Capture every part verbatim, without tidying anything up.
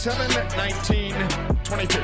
seven nineteen twenty-two.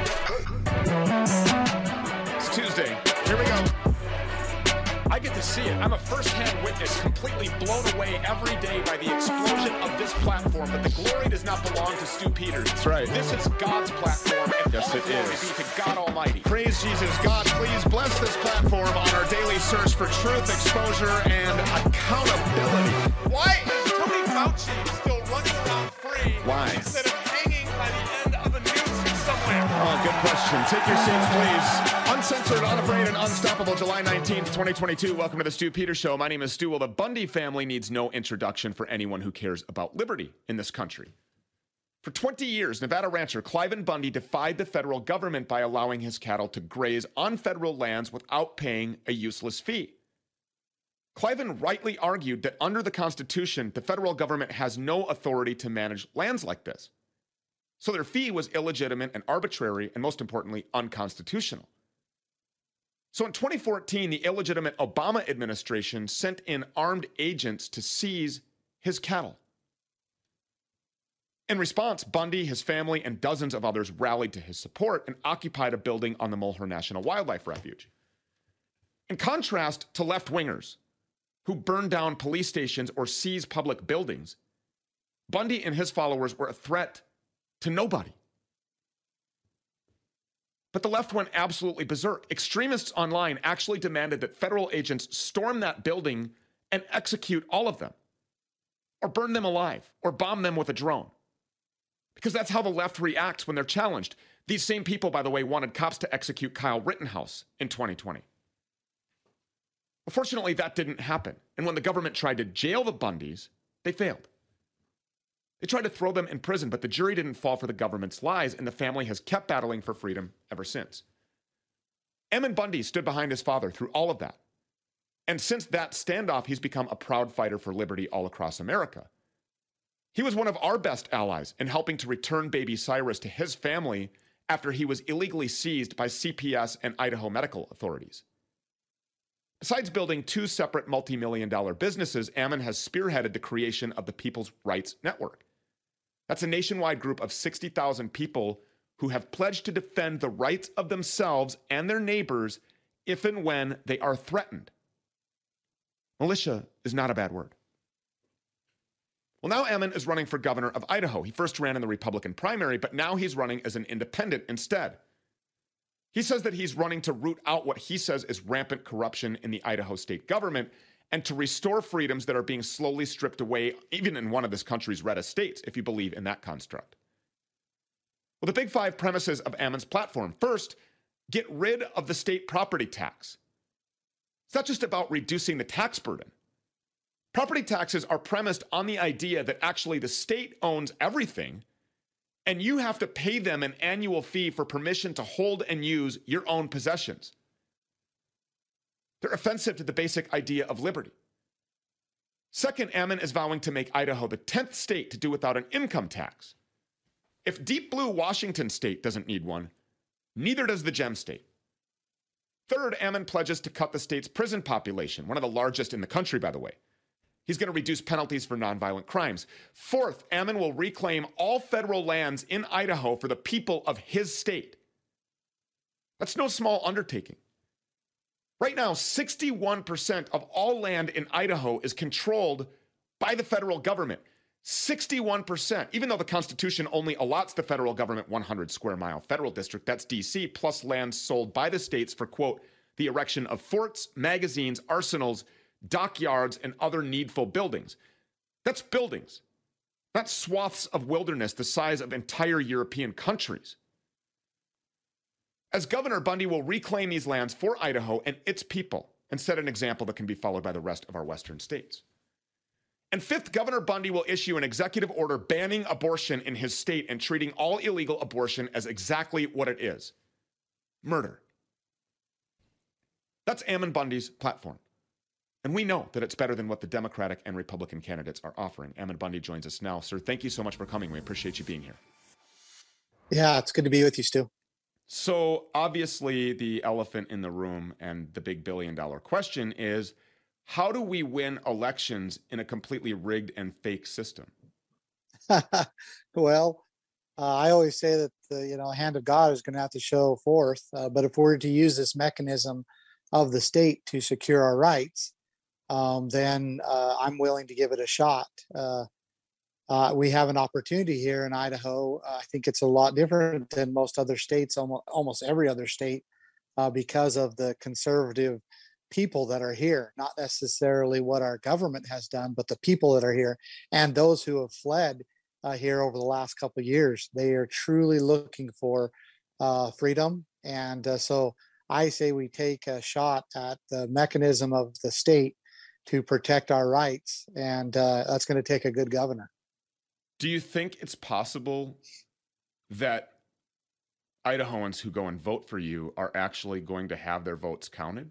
It's Tuesday. Here we go. I get to see it. I'm a first-hand witness, completely blown away every day by the explosion of this platform. But the glory does not belong to Stu Peters. That's right. This is God's platform. And yes, it glory is. be to God Almighty. Praise Jesus. God, please bless this platform on our daily search for truth, exposure, and accountability. Why is Tony Fauci still running around free Why? instead of hanging by the end of a noose somewhere? Oh, good question. Take your seats, please. Uncensored, unafraid, and unstoppable, July nineteenth, twenty twenty-two. Welcome to the Stu Peters Show. My name is Stu. Well, the Bundy family needs no introduction for anyone who cares about liberty in this country. For twenty years, Nevada rancher Cliven Bundy defied the federal government by allowing his cattle to graze on federal lands without paying a useless fee. Cliven rightly argued that under the Constitution, the federal government has no authority to manage lands like this. So their fee was illegitimate and arbitrary, and most importantly, unconstitutional. So in twenty fourteen, the illegitimate Obama administration sent in armed agents to seize his cattle. In response, Bundy, his family, and dozens of others rallied to his support and occupied a building on the Mulhern National Wildlife Refuge. In contrast to left-wingers who burn down police stations or seize public buildings, Bundy and his followers were a threat to nobody. But the left went absolutely berserk. Extremists online actually demanded that federal agents storm that building and execute all of them, or burn them alive, or bomb them with a drone. Because that's how the left reacts when they're challenged. These same people, by the way, wanted cops to execute Kyle Rittenhouse in twenty twenty. Unfortunately, that didn't happen. And when the government tried to jail the Bundys, they failed. They tried to throw them in prison, but the jury didn't fall for the government's lies, and the family has kept battling for freedom ever since. Ammon Bundy stood behind his father through all of that. And since that standoff, he's become a proud fighter for liberty all across America. He was one of our best allies in helping to return baby Cyrus to his family after he was illegally seized by C P S and Idaho medical authorities. Besides building two separate multi-million dollar businesses, Ammon has spearheaded the creation of the People's Rights Network. That's a nationwide group of sixty thousand people who have pledged to defend the rights of themselves and their neighbors if and when they are threatened. Militia is not a bad word. Well, now Ammon is running for governor of Idaho. He first ran in the Republican primary, but now he's running as an independent instead. He says that he's running to root out what he says is rampant corruption in the Idaho state government and to restore freedoms that are being slowly stripped away, even in one of this country's reddest states, if you believe in that construct. Well, the big five premises of Ammon's platform. First, get rid of the state property tax. It's not just about reducing the tax burden. Property taxes are premised on the idea that actually the state owns everything, and you have to pay them an annual fee for permission to hold and use your own possessions. They're offensive to the basic idea of liberty. Second, Ammon is vowing to make Idaho the tenth state to do without an income tax. If deep blue Washington state doesn't need one, neither does the Gem state. Third, Ammon pledges to cut the state's prison population, one of the largest in the country, by the way. He's going to reduce penalties for nonviolent crimes. Fourth, Ammon will reclaim all federal lands in Idaho for the people of his state. That's no small undertaking. Right now, sixty-one percent of all land in Idaho is controlled by the federal government. sixty-one percent, even though the Constitution only allots the federal government one hundred square mile federal district, that's D C, plus land sold by the states for, quote, the erection of forts, magazines, arsenals, dockyards, and other needful buildings. That's buildings, not swaths of wilderness the size of entire European countries. As governor, Bundy will reclaim these lands for Idaho and its people and set an example that can be followed by the rest of our western states. And fifth, Governor Bundy will issue an executive order banning abortion in his state and treating all illegal abortion as exactly what it is: murder. That's Ammon Bundy's platform. And we know that it's better than what the Democratic and Republican candidates are offering. Ammon Bundy joins us now. Sir, thank you so much for coming. We appreciate you being here. Yeah, it's good to be with you, Stu. So obviously the elephant in the room and the big billion dollar question is, how do we win elections in a completely rigged and fake system? Well, Uh, I always say that the you know hand of God is going to have to show forth. Uh, but if we're to use this mechanism of the state to secure our rights, um, then uh, I'm willing to give it a shot. Uh, uh, we have an opportunity here in Idaho. Uh, I think it's a lot different than most other states, almost, almost every other state, uh, because of the conservative people that are here, not necessarily what our government has done, but the people that are here and those who have fled uh, here over the last couple of years. They are truly looking for uh, freedom. And uh, so I say we take a shot at the mechanism of the state to protect our rights. And uh, that's going to take a good governor. Do you think it's possible that Idahoans who go and vote for you are actually going to have their votes counted?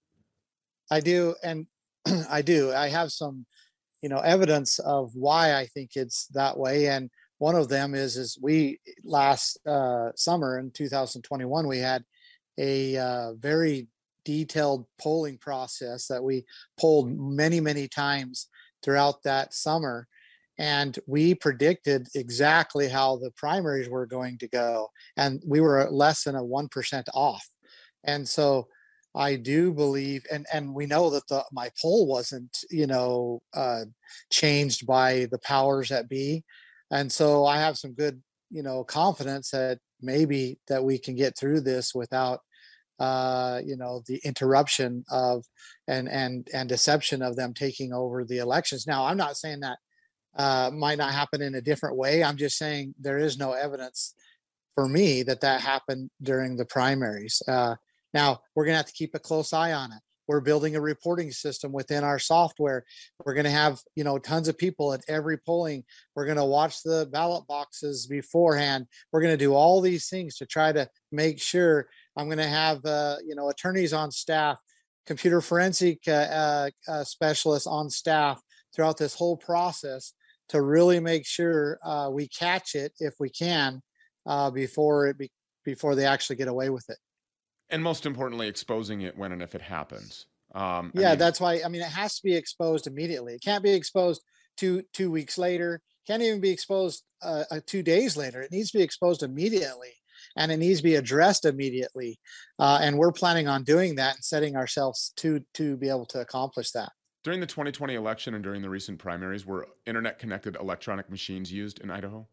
I do, and I do. I have some, you know, evidence of why I think it's that way. And one of them is, is we last uh, summer in two thousand twenty-one, we had a uh, very detailed polling process that we polled many, many times throughout that summer. And we predicted exactly how the primaries were going to go. And we were less than a one percent off. And so I do believe, and, and we know that the, my poll wasn't, you know, uh, changed by the powers that be. And so I have some good, you know, confidence that maybe that we can get through this without, uh, you know, the interruption of and and and deception of them taking over the elections. Now, I'm not saying that uh, might not happen in a different way. I'm just saying there is no evidence for me that that happened during the primaries. Uh, now, we're going to have to keep a close eye on it. We're building a reporting system within our software. We're going to have, you know, tons of people at every polling. We're going to watch the ballot boxes beforehand. We're going to do all these things to try to make sure. I'm going to have, uh, you know, attorneys on staff, computer forensic uh, uh, uh, specialists on staff throughout this whole process to really make sure uh, we catch it if we can uh, before it be, before they actually get away with it. And most importantly, exposing it when and if it happens. Um, yeah, I mean, that's why. I mean, it has to be exposed immediately. It can't be exposed two two weeks later. Can't even be exposed uh, uh, two days later. It needs to be exposed immediately, and it needs to be addressed immediately. Uh, and we're planning on doing that and setting ourselves to to be able to accomplish that. During the twenty twenty election and during the recent primaries, were internet-connected electronic machines used in Idaho?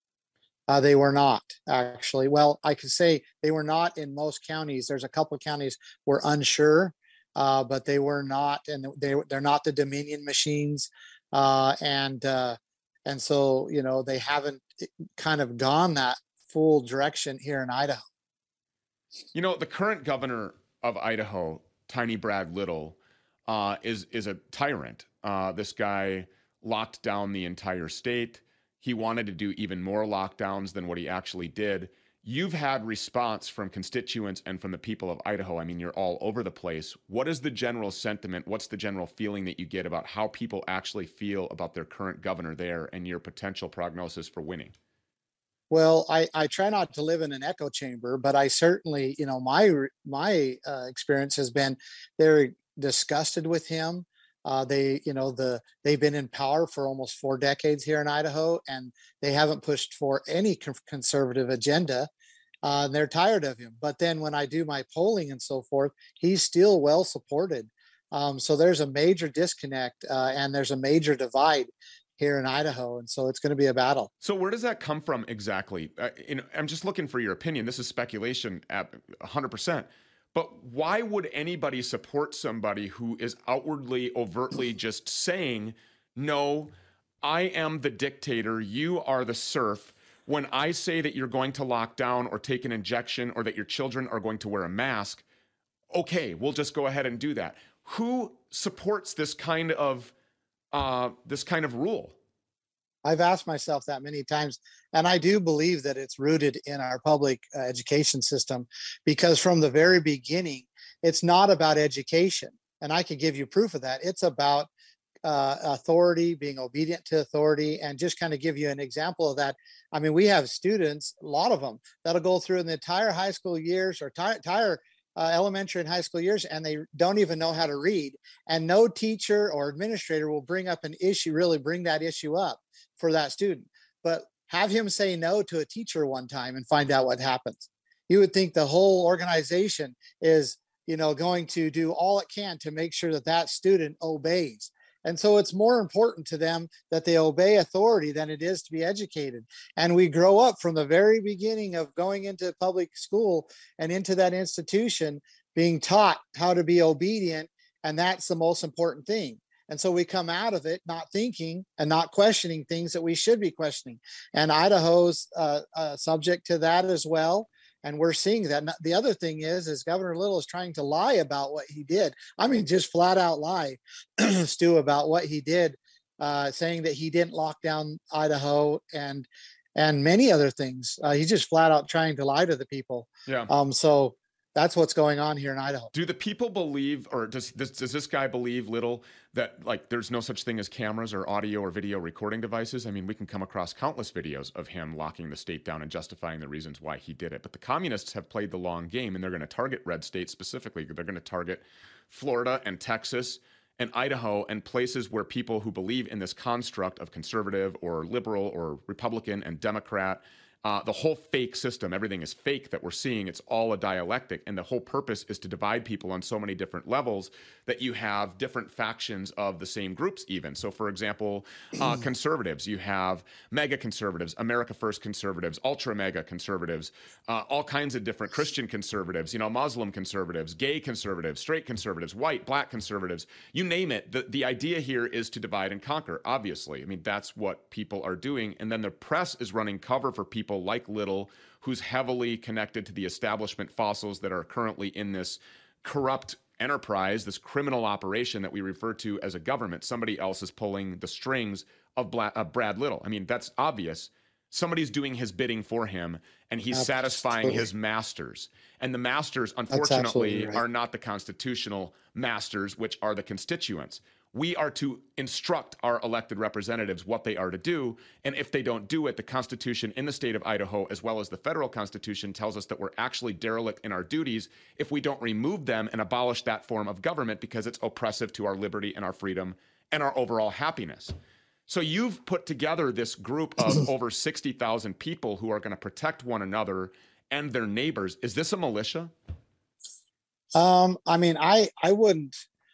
Uh, they were not actually. Well, I could say they were not in most counties. There's a couple of counties we're unsure, uh, but they were not, and they they're not the Dominion machines, uh, and uh, and so you know they haven't kind of gone that full direction here in Idaho. You know, the current governor of Idaho, Tiny Brad Little, uh, is is a tyrant. Uh, this guy locked down the entire state. He wanted to do even more lockdowns than what he actually did. You've had response from constituents and from the people of Idaho. I mean, you're all over the place. What is the general sentiment? What's the general feeling that you get about how people actually feel about their current governor there and your potential prognosis for winning? Well, I, I try not to live in an echo chamber, but I certainly, you know, my my uh, experience has been they're disgusted with him. Uh, they, you know, the they've been in power for almost four decades here in Idaho, and they haven't pushed for any conservative agenda. Uh, they're tired of him. But then when I do my polling and so forth, he's still well supported. Um, so there's a major disconnect, uh, and there's a major divide here in Idaho, and so it's going to be a battle. So where does that come from exactly? Uh, you know, I'm just looking for your opinion. This is speculation at one hundred percent. But why would anybody support somebody who is outwardly, overtly just saying, no, I am the dictator, you are the serf. When I say that you're going to lock down or take an injection or that your children are going to wear a mask, okay, we'll just go ahead and do that. Who supports this kind of uh, this kind of rule? I've asked myself that many times, and I do believe that it's rooted in our public uh, education system, because from the very beginning, it's not about education. And I could give you proof of that. It's about uh, authority, being obedient to authority, and just kind of give you an example of that. I mean, we have students, a lot of them, that'll go through the entire high school years or t- entire Uh, elementary and high school years, and they don't even know how to read. And no teacher or administrator will bring up an issue, really bring that issue up for that student. But have him say no to a teacher one time and find out what happens. You would think the whole organization is, you know, going to do all it can to make sure that that student obeys. And so it's more important to them that they obey authority than it is to be educated. And we grow up from the very beginning of going into public school and into that institution being taught how to be obedient. And that's the most important thing. And so we come out of it not thinking and not questioning things that we should be questioning. And Idaho's uh, uh, subject to that as well. And we're seeing that. And the other thing is, is Governor Little is trying to lie about what he did. I mean, just flat out lie, Stu, about what he did, uh, saying that he didn't lock down Idaho and and many other things. Uh, he's just flat out trying to lie to the people. Yeah. Um. So that's what's going on here in Idaho. Do the people believe, or does this, does this guy believe, Little, that like there's no such thing as cameras or audio or video recording devices? I mean, we can come across countless videos of him locking the state down and justifying the reasons why he did it. But the communists have played the long game, and they're going to target red states specifically. They're going to target Florida and Texas and Idaho and places where people who believe in this construct of conservative or liberal or Republican and Democrat, Uh, the whole fake system, everything is fake that we're seeing. It's all a dialectic. And the whole purpose is to divide people on so many different levels that you have different factions of the same groups even. So, for example, uh, conservatives, you have mega conservatives, America First conservatives, ultra mega conservatives, uh, all kinds of different Christian conservatives, you know, Muslim conservatives, gay conservatives, straight conservatives, white, black conservatives, you name it. The, the idea here is to divide and conquer, obviously. I mean, that's what people are doing. And then the press is running cover for people like Little, who's heavily connected to the establishment fossils that are currently in this corrupt enterprise, this criminal operation that we refer to as a government. Somebody else is pulling the strings of, Bla- of Brad Little. I mean, that's obvious. Somebody's doing his bidding for him, and he's absolutely satisfying his masters. And the masters, unfortunately, right, are not the constitutional masters, which are the constituents. We are to instruct our elected representatives what they are to do. And if they don't do it, the Constitution in the state of Idaho, as well as the federal Constitution, tells us that we're actually derelict in our duties if we don't remove them and abolish that form of government because it's oppressive to our liberty and our freedom and our overall happiness. So you've put together this group of over sixty thousand people who are going to protect one another and their neighbors. Is this a militia? Um, I mean, I, I wouldn't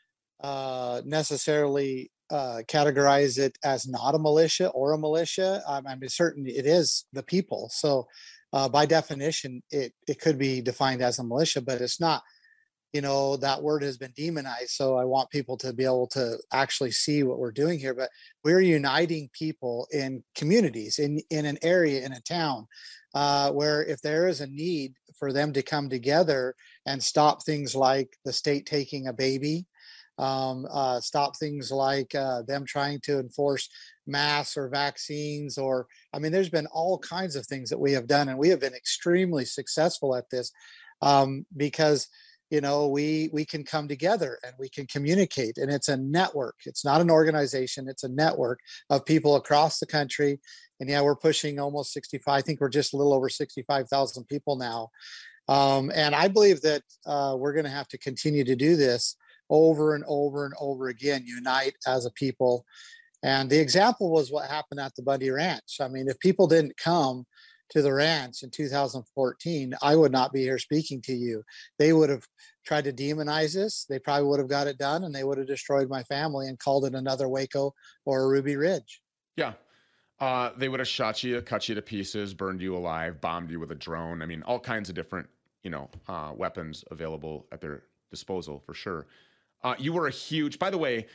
uh, necessarily uh, categorize it as not a militia or a militia. Um, I mean, certainly it is the people. So uh, by definition, it, it could be defined as a militia, but it's not. You know, that word has been demonized. So I want people to be able to actually see what we're doing here. But we're uniting people in communities, in, in an area, in a town, uh, where if there is a need for them to come together and stop things like the state taking a baby, um, uh, stop things like uh, them trying to enforce masks or vaccines, or, I mean, there's been all kinds of things that we have done, and we have been extremely successful at this um, because you know, we we can come together and we can communicate, and it's a network. It's not an organization. It's a network of people across the country. And yeah, we're pushing almost sixty-five. I think we're just a little over sixty-five thousand people now. Um, and I believe that uh, we're going to have to continue to do this over and over and over again, unite as a people. And the example was what happened at the Bundy Ranch. I mean, if people didn't come to the ranch in two thousand fourteen, I would not be here speaking to you. They would have tried to demonize us. They probably would have got it done, and they would have destroyed my family and called it another Waco or a Ruby Ridge. Yeah. Uh, they would have shot you, cut you to pieces, burned you alive, bombed you with a drone. I mean, all kinds of different, you know, uh, weapons available at their disposal for sure. Uh, you were a huge, by the way,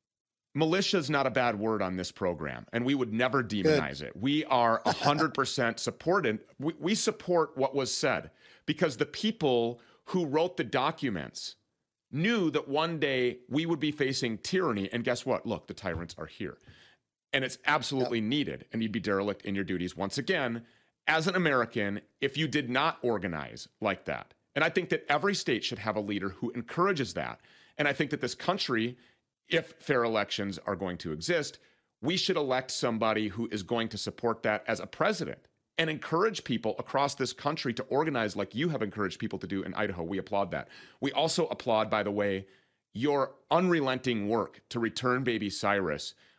militia is not a bad word on this program, and we would never demonize Good. it. We are one hundred percent supported. We, we support what was said because the people who wrote the documents knew that one day we would be facing tyranny. And guess what? Look, the tyrants are here. And it's absolutely yep. needed. And you'd be derelict in your duties once again as an American if you did not organize like that. And I think that every state should have a leader who encourages that. And I think that this country, if fair elections are going to exist, we should elect somebody who is going to support that as a president and encourage people across this country to organize like you have encouraged people to do in Idaho. We applaud that. We also applaud, by the way, your unrelenting work to return baby Cyrus.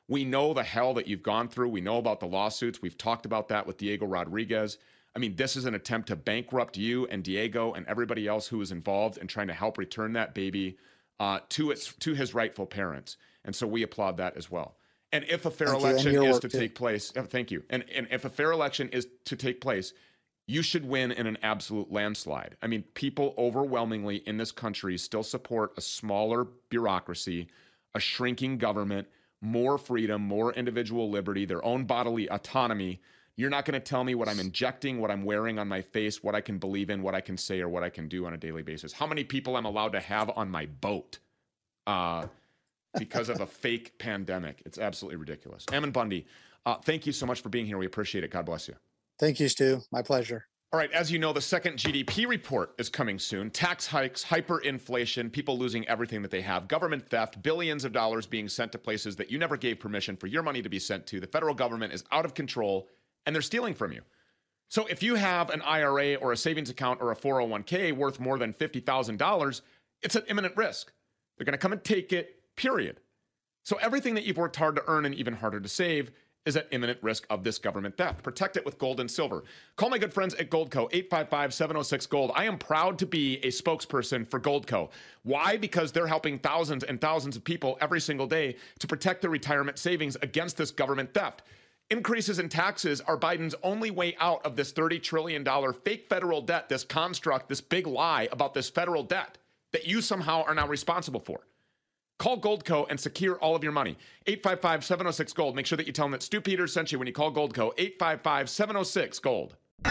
We know the hell that you've gone through. We know about the lawsuits. We've talked about that with Diego Rodriguez. I mean, this is an attempt to bankrupt you and Diego and everybody else who is involved in trying to help return that baby uh, to its to his rightful parents. And so we applaud that as well. And if a fair Thank you, and election your is work to too. take place, oh, thank you. And, and if a fair election is to take place, you should win in an absolute landslide. I mean, people overwhelmingly in this country still support a smaller bureaucracy, a shrinking government, more freedom, more individual liberty, their own bodily autonomy. You're not going to tell me what I'm injecting, what I'm wearing on my face, what I can believe in, what I can say, or what I can do on a daily basis. How many people I'm allowed to have on my boat uh, because of a fake pandemic. It's absolutely ridiculous. Ammon Bundy, uh, thank you so much for being here. We appreciate it. God bless you. Thank you, Stu. My pleasure. All right, as you know, the second G D P report is coming soon. Tax hikes, hyperinflation, people losing everything that they have, government theft, billions of dollars being sent to places that you never gave permission for your money to be sent to. The federal government is out of control, and they're stealing from you. So if you have an I R A or a savings account or a four oh one k worth more than fifty thousand dollars, it's an imminent risk. They're going to come and take it, period. So everything that you've worked hard to earn and even harder to save is at imminent risk of this government theft. Protect it with gold and silver. Call my good friends at Goldco, eight five five, seven oh six, GOLD. I am proud to be a spokesperson for Goldco. Why? Because they're helping thousands and thousands of people every single day to protect their retirement savings against this government theft. Increases in taxes are Biden's only way out of this thirty trillion dollars fake federal debt, this construct, this big lie about this federal debt that you somehow are now responsible for. Call Goldco and secure all of your money. eight five five, seven oh six, GOLD. Make sure that you tell them that Stu Peters sent you when you call Goldco. eight five five, seven oh six, GOLD.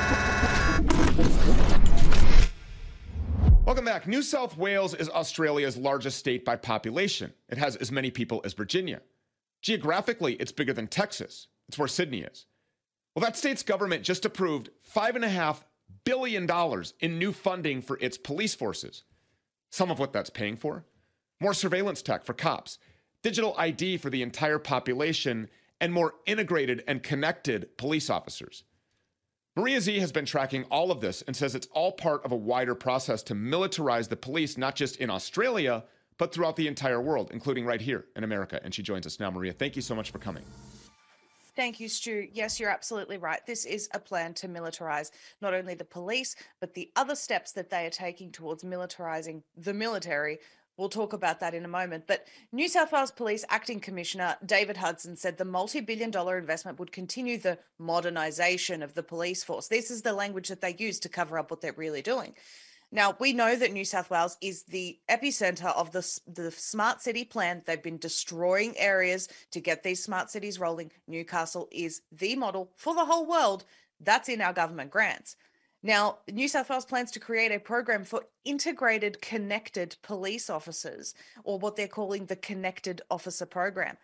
Welcome back. New South Wales is Australia's largest state by population. It has as many people as Virginia. Geographically, it's bigger than Texas. It's where Sydney is. Well, that state's government just approved five point five billion dollars in new funding for its police forces. Some of what that's paying for: more surveillance tech for cops, digital I D for the entire population, and more integrated and connected police officers. Maria Z has been tracking all of this and says it's all part of a wider process to militarize the police, not just in Australia, but throughout the entire world, including right here in America. And she joins us now. Maria, thank you so much for coming. Thank you, Stu. Yes, you're absolutely right. This is a plan to militarize not only the police, but the other steps that they are taking towards militarizing the military. We'll talk about that in a moment. But New South Wales Police Acting Commissioner David Hudson said the multi-billion dollar investment would continue the modernisation of the police force. This is the language that they use to cover up what they're really doing. Now, we know that New South Wales is the epicenter of the, the smart city plan. They've been destroying areas to get these smart cities rolling. Newcastle is the model for the whole world. That's in our government grants. Now, New South Wales plans to create a program for integrated connected police officers, or what they're calling the Connected Officer Program.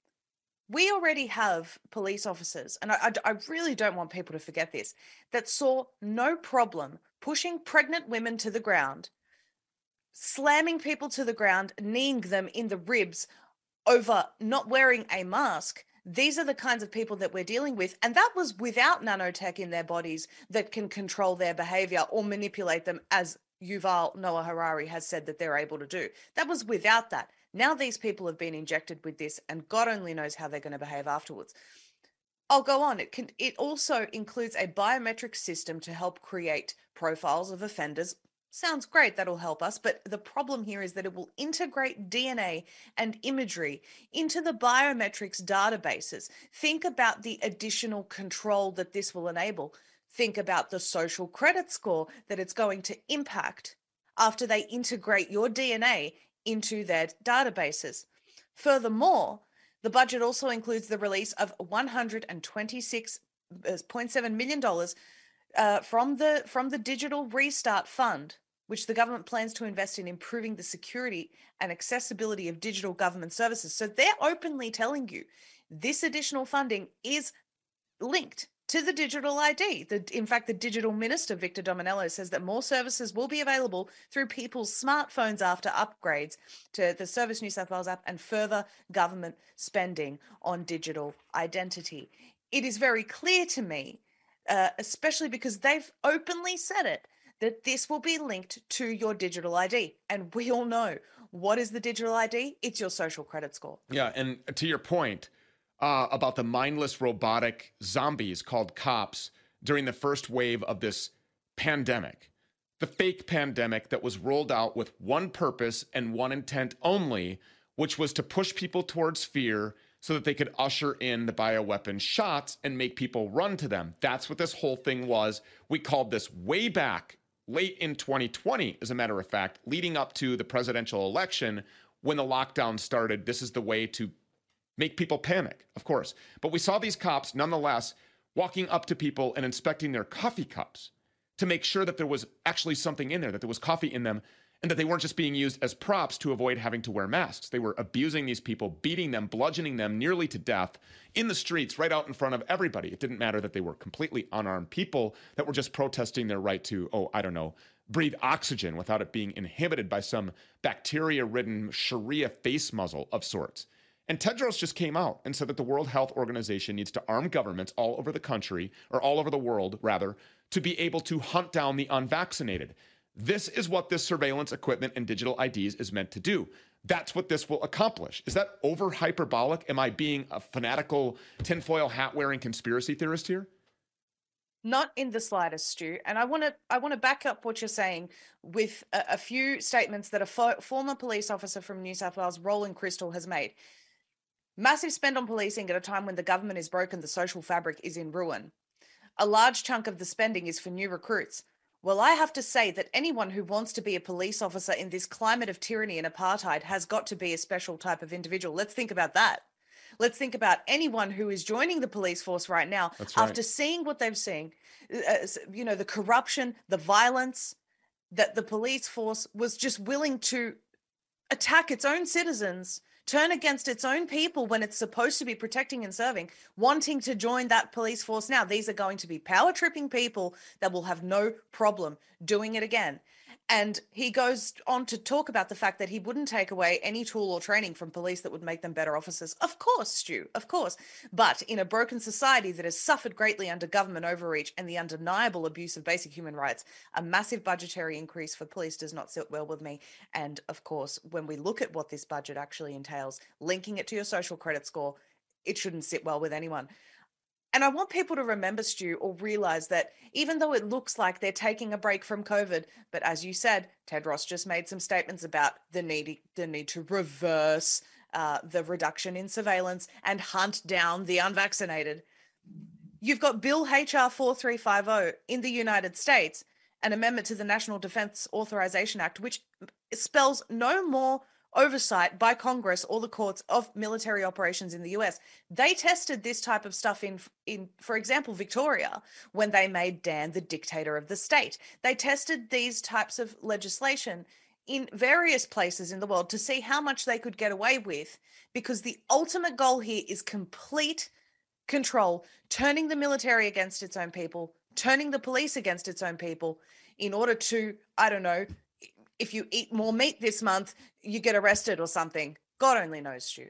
We already have police officers, and I, I, I really don't want people to forget this, that saw no problem pushing pregnant women to the ground, slamming people to the ground, kneeing them in the ribs over not wearing a mask. These are the kinds of people that we're dealing with. And that was without nanotech in their bodies that can control their behavior or manipulate them, as Yuval Noah Harari has said that they're able to do. That was without that. Now these people have been injected with this, and God only knows how they're going to behave afterwards. I'll go on. It can. It also includes a biometric system to help create profiles of offenders. Sounds great. That'll help us. But the problem here is that it will integrate D N A and imagery into the biometrics databases. Think about the additional control that this will enable. Think about the social credit score that it's going to impact after they integrate your D N A into their databases. Furthermore, the budget also includes the release of one hundred twenty-six point seven million dollars uh, from the from the Digital Restart Fund, which the government plans to invest in improving the security and accessibility of digital government services. So they're openly telling you this additional funding is linked to the digital I D. The, in fact, the digital minister, Victor Dominello, says that more services will be available through people's smartphones after upgrades to the Service New South Wales app and further government spending on digital identity. It is very clear to me, uh, especially because they've openly said it, that this will be linked to your digital I D. And we all know, what is the digital I D? It's your social credit score. Yeah, and to your point, uh, about the mindless robotic zombies called cops during the first wave of this pandemic. The fake pandemic that was rolled out with one purpose and one intent only, which was to push people towards fear so that they could usher in the bioweapon shots and make people run to them. That's what this whole thing was. We called this way back late in twenty twenty, as a matter of fact, leading up to the presidential election when the lockdown started. This is the way to make people panic, of course. But we saw these cops, nonetheless, walking up to people and inspecting their coffee cups to make sure that there was actually something in there, that there was coffee in them, and that they weren't just being used as props to avoid having to wear masks. They were abusing these people, beating them, bludgeoning them nearly to death in the streets, right out in front of everybody. It didn't matter that they were completely unarmed people that were just protesting their right to, oh, I don't know, breathe oxygen without it being inhibited by some bacteria-ridden Sharia face muzzle of sorts. And Tedros just came out and said that the World Health Organization needs to arm governments all over the country, or all over the world, rather, to be able to hunt down the unvaccinated. This is what this surveillance equipment and digital I Ds is meant to do. That's what this will accomplish. Is that over hyperbolic? Am I being a fanatical tinfoil hat wearing conspiracy theorist here? Not in the slightest, Stu. And I want to I want to back up what you're saying with a, a few statements that a fo- former police officer from New South Wales, Roland Crystal, has made. Massive spend on policing at a time when the government is broken, the social fabric is in ruin. A large chunk of the spending is for new recruits. Well, I have to say that anyone who wants to be a police officer in this climate of tyranny and apartheid has got to be a special type of individual. Let's think about that. Let's think about anyone who is joining the police force right now. That's right. After seeing what they've seen, uh, you know, the corruption, the violence, that the police force was just willing to attack its own citizens, turn against its own people when it's supposed to be protecting and serving, wanting to join that police force now. These are going to be power tripping people that will have no problem doing it again. And he goes on to talk about the fact that he wouldn't take away any tool or training from police that would make them better officers. Of course, Stu, of course. But in a broken society that has suffered greatly under government overreach and the undeniable abuse of basic human rights, a massive budgetary increase for police does not sit well with me. And of course, when we look at what this budget actually entails, linking it to your social credit score, it shouldn't sit well with anyone. And I want people to remember, Stu, or realize that even though it looks like they're taking a break from COVID, but as you said, Tedros just made some statements about the need, the need to reverse uh, the reduction in surveillance and hunt down the unvaccinated. You've got Bill H R forty-three fifty in the United States, an amendment to the National Defense Authorization Act, which spells no more oversight by Congress or the courts of military operations in the U S. They tested this type of stuff in, in, for example, Victoria, when they made Dan the dictator of the state. They tested these types of legislation in various places in the world to see how much they could get away with, because the ultimate goal here is complete control, turning the military against its own people, turning the police against its own people in order to, I don't know, if you eat more meat this month, you get arrested or something. God only knows, Stu.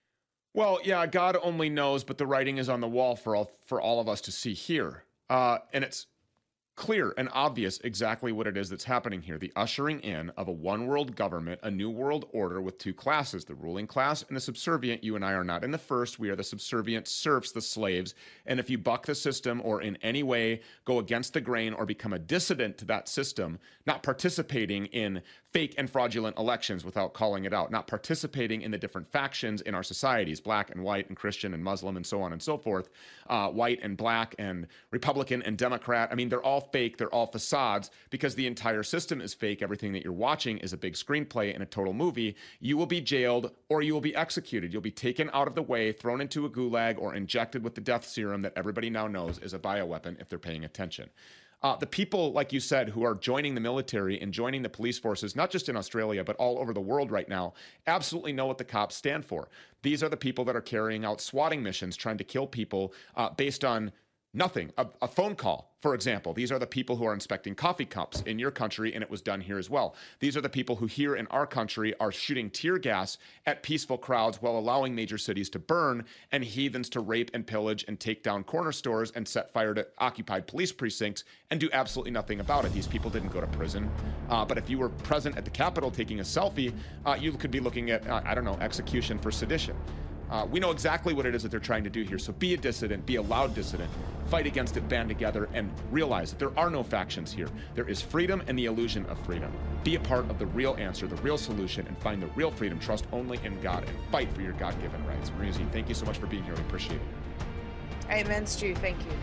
Well, yeah, God only knows, but the writing is on the wall for all for all of us to see here. Uh, and it's clear and obvious exactly what it is that's happening here. The ushering in of a one world government, a new world order with two classes, the ruling class and the subservient. You and I are not in the first. We are the subservient serfs, the slaves. And if you buck the system or in any way go against the grain or become a dissident to that system, not participating in fake and fraudulent elections without calling it out, not participating in the different factions in our societies, black and white and Christian and Muslim and so on and so forth, uh, white and black and Republican and Democrat. I mean, they're all fake. They're all facades because the entire system is fake. Everything that you're watching is a big screenplay and a total movie. You will be jailed or you will be executed. You'll be taken out of the way, thrown into a gulag, or injected with the death serum that everybody now knows is a bioweapon if they're paying attention. Uh, the people, like you said, who are joining the military and joining the police forces, not just in Australia, but all over the world right now, absolutely know what the cops stand for. These are the people that are carrying out swatting missions, trying to kill people uh, based on nothing. A, a phone call, for example. These are the people who are inspecting coffee cups in your country, and it was done here as well. These are the people who here in our country are shooting tear gas at peaceful crowds while allowing major cities to burn and heathens to rape and pillage and take down corner stores and set fire to occupied police precincts and do absolutely nothing about it. These people didn't go to prison. Uh, but if you were present at the Capitol taking a selfie, uh, you could be looking at, uh, I don't know, execution for sedition. Uh, we know exactly what it is that they're trying to do here. So be a dissident, be a loud dissident, fight against it, band together, and realize that there are no factions here. There is freedom and the illusion of freedom. Be a part of the real answer, the real solution, and find the real freedom. Trust only in God and fight for your God-given rights. Maria Z, thank you so much for being here. We appreciate it. Amen, Stu. Thank you.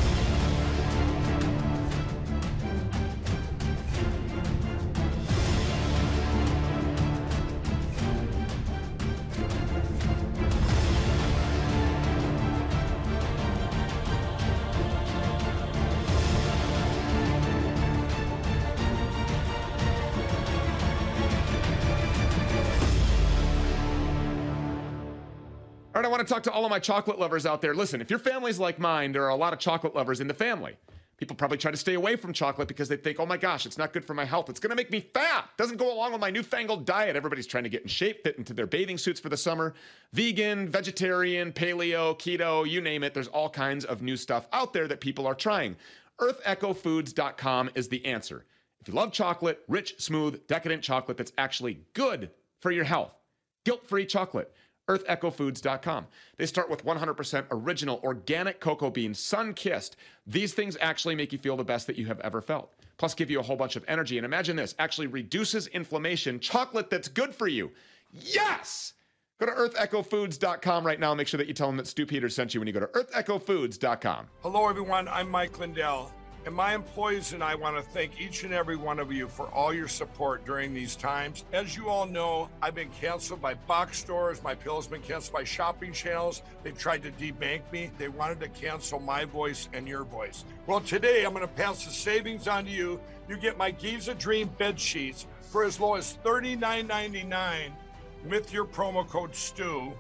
All right, I want to talk to all of my chocolate lovers out there. Listen, if your family's like mine, there are a lot of chocolate lovers in the family. People probably try to stay away from chocolate because they think, oh my gosh, it's not good for my health. It's going to make me fat. Doesn't go along with my newfangled diet. Everybody's trying to get in shape, fit into their bathing suits for the summer. Vegan, vegetarian, paleo, keto, you name it. There's all kinds of new stuff out there that people are trying. earth echo foods dot com is the answer. If you love chocolate, rich, smooth, decadent chocolate that's actually good for your health, guilt-free chocolate, earth echo foods dot com. They start with one hundred percent original organic cocoa beans, sun-kissed. These things actually make you feel the best that you have ever felt. Plus give you a whole bunch of energy. And imagine this, actually reduces inflammation. Chocolate that's good for you. Yes! Go to earth echo foods dot com right now. Make sure that you tell them that Stu Peters sent you when you go to earth echo foods dot com. Hello, everyone. I'm Mike Lindell. And my employees and I want to thank each and every one of you for all your support during these times. As you all know, I've been canceled by box stores. My pill's been canceled by shopping channels. They've tried to debank me. They wanted to cancel my voice and your voice. Well, today I'm going to pass the savings on to you. You get my Giza Dream bed sheets for as low as thirty-nine ninety-nine with your promo code STU.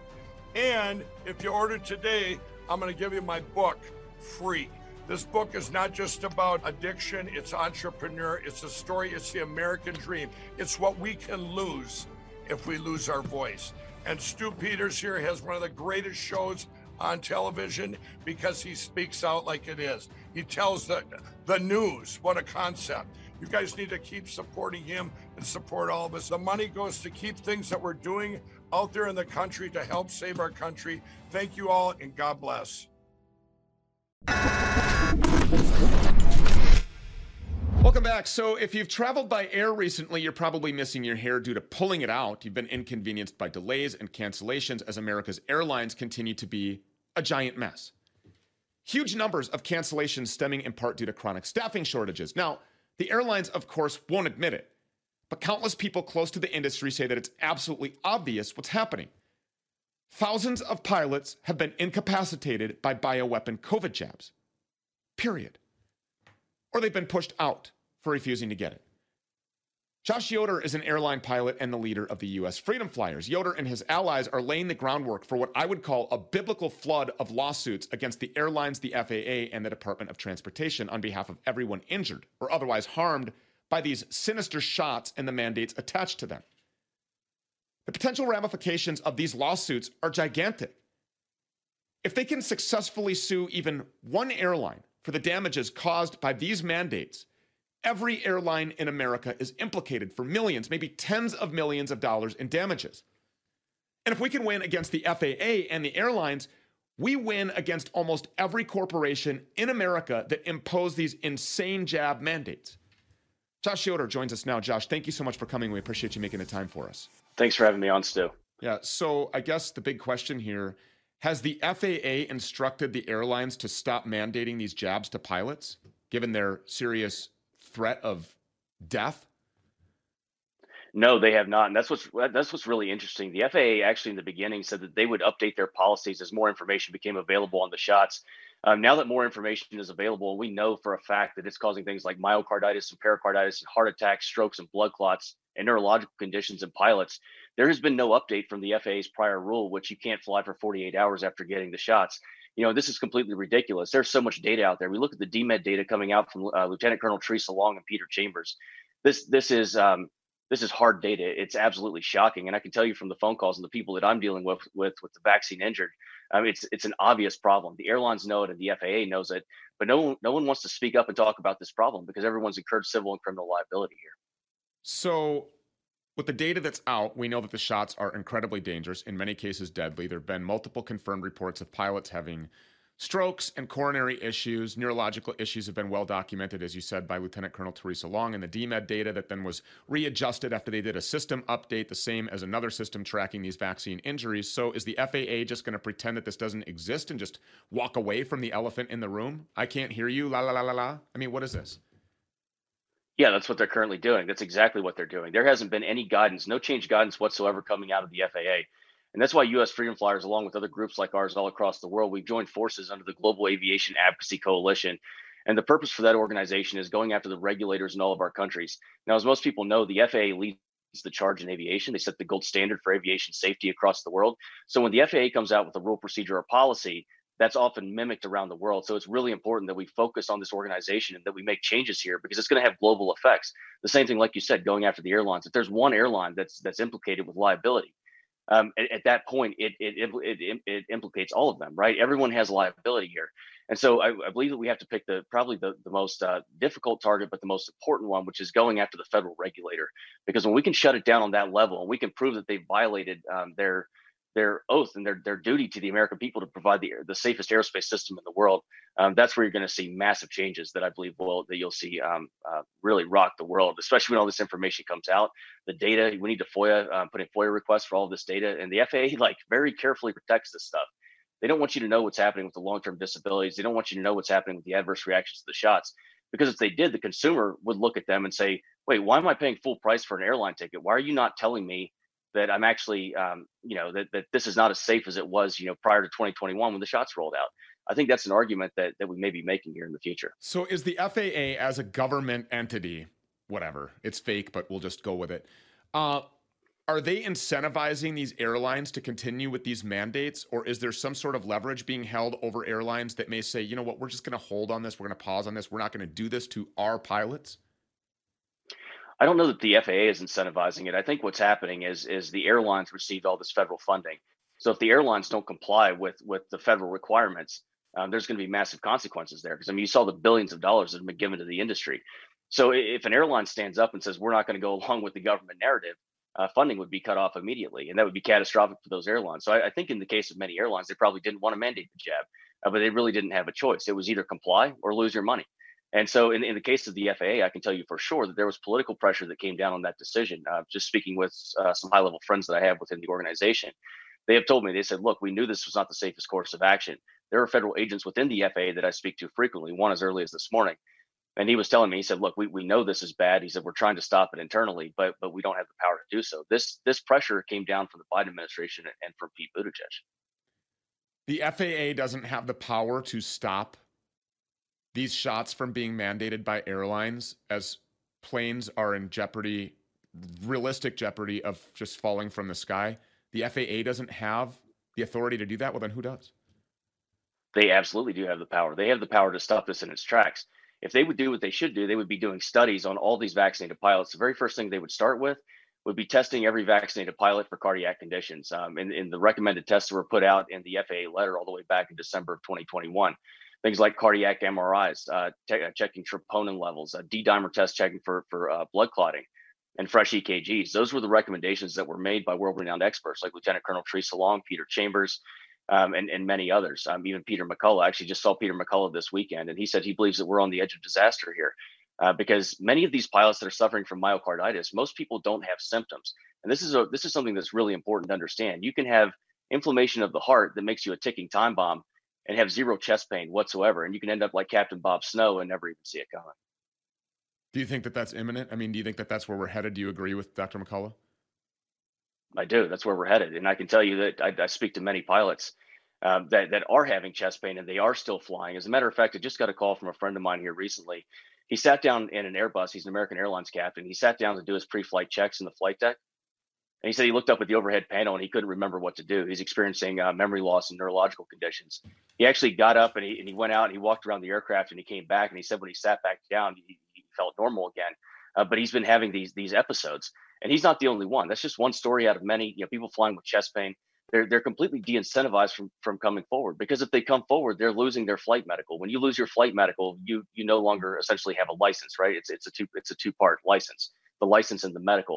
And if you order today, I'm going to give you my book free. This book is not just about addiction, it's entrepreneur, it's a story, it's the American dream. It's what we can lose if we lose our voice. And Stu Peters here has one of the greatest shows on television because he speaks out like it is. He tells the, the news, what a concept. You guys need to keep supporting him and support all of us. The money goes to keep things that we're doing out there in the country to help save our country. Thank you all and God bless. Welcome back. So if you've traveled by air recently, you're probably missing your hair due to pulling it out. You've been inconvenienced by delays and cancellations as America's airlines continue to be a giant mess. Huge numbers of cancellations stemming in part due to chronic staffing shortages. Now, the airlines, of course, won't admit it, but countless people close to the industry say that it's absolutely obvious what's happening. Thousands of pilots have been incapacitated by bioweapon COVID jabs. Period. Or they've been pushed out for refusing to get it. Josh Yoder is an airline pilot and the leader of the U S Freedom Flyers. Yoder and his allies are laying the groundwork for what I would call a biblical flood of lawsuits against the airlines, the F A A, and the Department of Transportation on behalf of everyone injured or otherwise harmed by these sinister shots and the mandates attached to them. The potential ramifications of these lawsuits are gigantic. If they can successfully sue even one airline for the damages caused by these mandates, every airline in America is implicated for millions, maybe tens of millions of dollars in damages. And if we can win against the F A A and the airlines, we win against almost every corporation in America that impose these insane jab mandates. Josh Yoder joins us now. Josh, thank you so much for coming. We appreciate you making the time for us. Thanks for having me on, Stu. Yeah, so I guess the big question here, has the F A A instructed the airlines to stop mandating these jabs to pilots, given their serious threat of death? No, they have not. And that's what's that's what's really interesting. The F A A actually in the beginning said that they would update their policies as more information became available on the shots. Um, now that more information is available, we know for a fact that it's causing things like myocarditis and pericarditis and heart attacks, strokes and blood clots and neurological conditions in pilots. There has been no update from the F A A's prior rule, which you can't fly for forty-eight hours after getting the shots. You know, this is completely ridiculous. There's so much data out there. We look at the D MED data coming out from uh, Lieutenant Colonel Teresa Long and Peter Chambers. This this is um, this is hard data. It's absolutely shocking. And I can tell you from the phone calls and the people that I'm dealing with with, with the vaccine injured, I mean, it's it's an obvious problem. The airlines know it and the F A A knows it, but no one, no one wants to speak up and talk about this problem because everyone's incurred civil and criminal liability here. So with the data that's out, we know that the shots are incredibly dangerous, in many cases deadly. There have been multiple confirmed reports of pilots having strokes and coronary issues. Neurological issues have been well documented, as you said, by Lieutenant Colonel Teresa Long, and the D MED data that then was readjusted after they did a system update, the same as another system tracking these vaccine injuries. So is the F A A just going to pretend that this doesn't exist and just walk away from the elephant in the room? I can't hear you, la la la la la. I mean, what is this? Yeah, that's what they're currently doing. That's exactly what they're doing. There hasn't been any guidance, no change guidance whatsoever coming out of the F A A. And that's why U S Freedom Flyers, along with other groups like ours all across the world, we've joined forces under the Global Aviation Advocacy Coalition. And the purpose for that organization is going after the regulators in all of our countries. Now, as most people know, the F A A leads the charge in aviation. They set the gold standard for aviation safety across the world. So when the F A A comes out with a rule, procedure, or policy, that's often mimicked around the world. So it's really important that we focus on this organization and that we make changes here, because it's going to have global effects. The same thing, like you said, going after the airlines. If there's one airline that's that's implicated with liability, um, at, at that point, it, it it it implicates all of them, right? Everyone has liability here. And so I, I believe that we have to pick the probably the, the most uh, difficult target, but the most important one, which is going after the federal regulator. Because when we can shut it down on that level, and we can prove that they violated um, their their oath and their their duty to the American people to provide the the safest aerospace system in the world, um, that's where you're going to see massive changes that I believe will that you'll see um, uh, really rock the world, especially when all this information comes out. The data, we need to FOIA, um, put in FOIA requests for all of this data, and the F A A like very carefully protects this stuff. They don't want you to know what's happening with the long-term disabilities. They don't want you to know what's happening with the adverse reactions to the shots, because if they did, the consumer would look at them and say, wait, why am I paying full price for an airline ticket? Why are you not telling me that I'm actually, um, you know, that, that this is not as safe as it was, you know, prior to twenty twenty-one when the shots rolled out? I think that's an argument that that we may be making here in the future. So is the F A A as a government entity, whatever, it's fake, but we'll just go with it. Uh, are they incentivizing these airlines to continue with these mandates, or is there some sort of leverage being held over airlines that may say, you know what, we're just going to hold on this, we're going to pause on this, we're not going to do this to our pilots? I don't know that the F A A is incentivizing it. I think what's happening is is the airlines received all this federal funding. So if the airlines don't comply with with the federal requirements, um, there's going to be massive consequences there. Because I mean, you saw the billions of dollars that have been given to the industry. So if an airline stands up and says we're not going to go along with the government narrative, uh, funding would be cut off immediately, and that would be catastrophic for those airlines. So I, I think in the case of many airlines, they probably didn't want to mandate the jab, uh, but they really didn't have a choice. It was either comply or lose your money. And so in, in the case of the F A A, I can tell you for sure that there was political pressure that came down on that decision. Uh, just speaking with uh, some high level friends that I have within the organization, they have told me, they said, look, we knew this was not the safest course of action. There are federal agents within the F A A that I speak to frequently, one as early as this morning. And he was telling me, he said, look, we, we know this is bad. He said, we're trying to stop it internally, but but we don't have the power to do so. This this pressure came down from the Biden administration and from Pete Buttigieg. The F A A doesn't have the power to stop these shots from being mandated by airlines as planes are in jeopardy, realistic jeopardy of just falling from the sky. The F A A doesn't have the authority to do that. Well, then who does? They absolutely do have the power. They have the power to stop this in its tracks. If they would do what they should do, they would be doing studies on all these vaccinated pilots. The very first thing they would start with would be testing every vaccinated pilot for cardiac conditions. Um, and, and the recommended tests were put out in the F A A letter all the way back in December of twenty twenty-one. Things like cardiac M R Is, uh, te- checking troponin levels, a D-dimer test checking for, for uh, blood clotting, and fresh E K Gs. Those were the recommendations that were made by world-renowned experts like Lieutenant Colonel Teresa Long, Peter Chambers, um, and, and many others. Um, even Peter McCullough. I actually just saw Peter McCullough this weekend, and he said he believes that we're on the edge of disaster here uh, because many of these pilots that are suffering from myocarditis, most people don't have symptoms. And this is a, this is something that's really important to understand. You can have inflammation of the heart that makes you a ticking time bomb and have zero chest pain whatsoever. And you can end up like Captain Bob Snow and never even see it coming. Do you think that that's imminent? I mean, do you think that that's where we're headed? Do you agree with Doctor McCullough? I do. That's where we're headed. And I can tell you that I, I speak to many pilots um, that, that are having chest pain and they are still flying. As a matter of fact, I just got a call from a friend of mine here recently. He sat down in an Airbus. He's an American Airlines captain. He sat down to do his pre-flight checks in the flight deck. And he said he looked up at the overhead panel and he couldn't remember what to do. He's experiencing uh, memory loss and neurological conditions. He actually got up and he, and he went out and he walked around the aircraft and he came back and he said when he sat back down, he, he felt normal again. Uh, but he's been having these these episodes, and he's not the only one. That's just one story out of many. You know, people flying with chest pain. They're they're completely de-incentivized from from coming forward because if they come forward, they're losing their flight medical. When you lose your flight medical, you you no longer essentially have a license, right? It's it's a two it's a two part license, the license and the medical.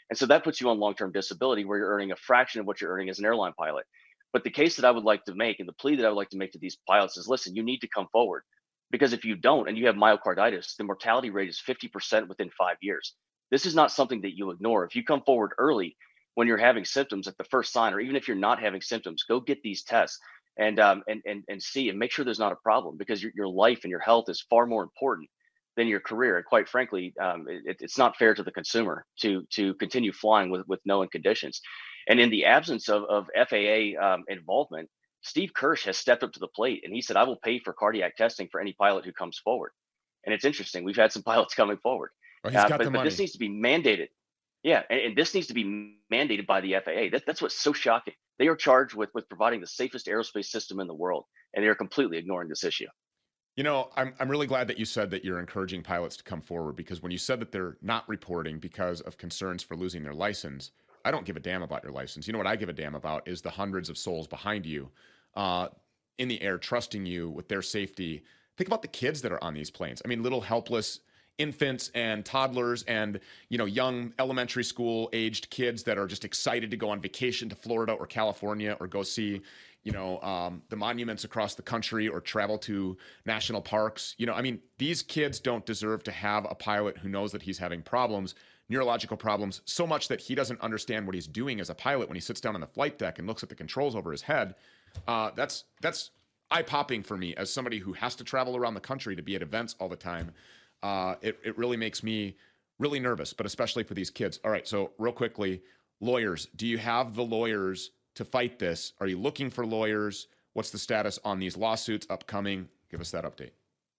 And so that puts you on long-term disability where you're earning a fraction of what you're earning as an airline pilot. But the case that I would like to make and the plea that I would like to make to these pilots is, listen, you need to come forward, because if you don't and you have myocarditis, the mortality rate is fifty percent within five years. This is not something that you ignore. If you come forward early when you're having symptoms at the first sign, or even if you're not having symptoms, go get these tests and um, and and and see and make sure there's not a problem, because your, your life and your health is far more important than your career. And quite frankly, um, it, it's not fair to the consumer to to continue flying with with known conditions. And in the absence of, of F A A um, involvement, Steve Kirsch has stepped up to the plate and he said, I will pay for cardiac testing for any pilot who comes forward. And it's interesting. We've had some pilots coming forward, well, he's uh, got but, the but money. this needs to be mandated. Yeah. And, and this needs to be mandated by the F A A. That, that's what's so shocking. They are charged with, with providing the safest aerospace system in the world, and they are completely ignoring this issue. You know, I'm I'm really glad that you said that you're encouraging pilots to come forward, because when you said that they're not reporting because of concerns for losing their license, I don't give a damn about your license. You know what I give a damn about is the hundreds of souls behind you uh, in the air, trusting you with their safety. Think about the kids that are on these planes. I mean, little helpless infants and toddlers and, you know, young elementary school aged kids that are just excited to go on vacation to Florida or California or go see, you know, um, the monuments across the country or travel to national parks. You know, I mean, these kids don't deserve to have a pilot who knows that he's having problems, neurological problems, so much that he doesn't understand what he's doing as a pilot when he sits down on the flight deck and looks at the controls over his head. Uh, that's that's eye-popping for me as somebody who has to travel around the country to be at events all the time. Uh, it, it really makes me really nervous, but especially for these kids. All right, so real quickly, lawyers, do you have the lawyers to fight this? Are you looking for lawyers? What's the status on these lawsuits upcoming? Give us that update.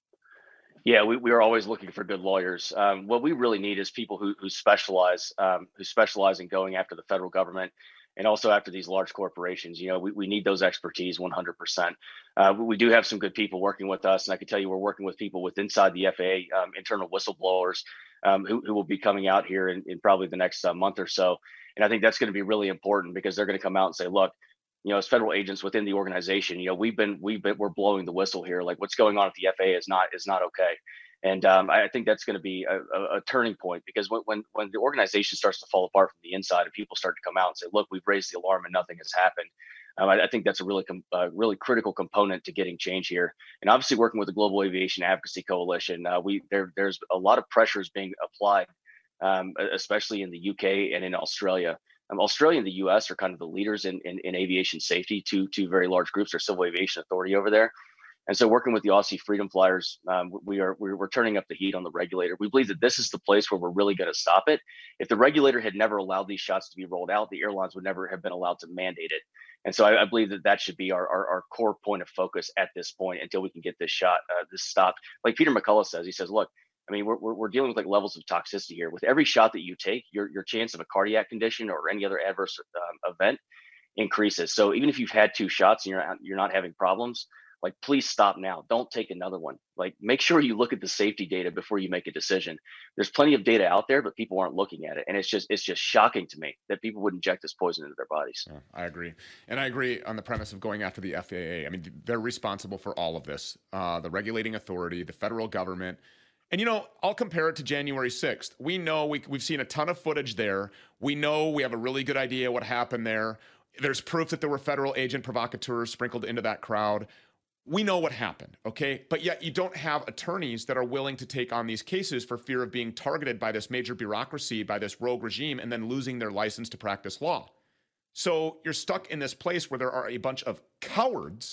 Yeah, we, we are always looking for good lawyers. Um, what we really need is people who who specialize um, who specialize in going after the federal government and also after these large corporations. You know, we, we need those expertise one hundred percent. Uh, we do have some good people working with us, and I can tell you we're working with people with inside the F A A, um, internal whistleblowers um, who, who will be coming out here in, in probably the next uh, month or so. And I think that's going to be really important, because they're going to come out and say, look, you know, as federal agents within the organization, you know, we've been, we've been, we're blowing the whistle here. Like, what's going on at the F A A is not, is not okay. And um, I think that's going to be a, a, a turning point, because when, when, when the organization starts to fall apart from the inside and people start to come out and say, look, we've raised the alarm and nothing has happened. Um, I, I think that's a really, com- uh, really critical component to getting change here. And obviously working with the Global Aviation Advocacy Coalition, uh, we, there, there's a lot of pressures being applied, um, especially in the U K and in Australia. Um, Australia and the U S are kind of the leaders in, in, in aviation safety, two, two very large groups, or Civil Aviation Authority over there. And so working with the Aussie Freedom Flyers, um, we are, we're, we're turning up the heat on the regulator. We believe that this is the place where we're really going to stop it. If the regulator had never allowed these shots to be rolled out, the airlines would never have been allowed to mandate it. And so I, I believe that that should be our, our, our core point of focus at this point until we can get this shot, uh, this stopped. Like Peter McCullough says, he says, look, I mean, we're, we're, we're dealing with like levels of toxicity here. With every shot that you take, your, your chance of a cardiac condition or any other adverse um, event increases. So even if you've had two shots and you're not, you're not having problems, like, please stop now. Don't take another one. Like, make sure you look at the safety data before you make a decision. There's plenty of data out there, but people aren't looking at it. And it's just, it's just shocking to me that people would inject this poison into their bodies. Yeah, I agree. And I agree on the premise of going after the F A A. I mean, they're responsible for all of this. Uh, the regulating authority, the federal government. And, you know, I'll compare it to January sixth. We know we, we've seen a ton of footage there. We know we have a really good idea what happened there. There's proof that there were federal agent provocateurs sprinkled into that crowd. We know what happened, okay? But yet you don't have attorneys that are willing to take on these cases for fear of being targeted by this major bureaucracy, by this rogue regime, and then losing their license to practice law. So you're stuck in this place where there are a bunch of cowards,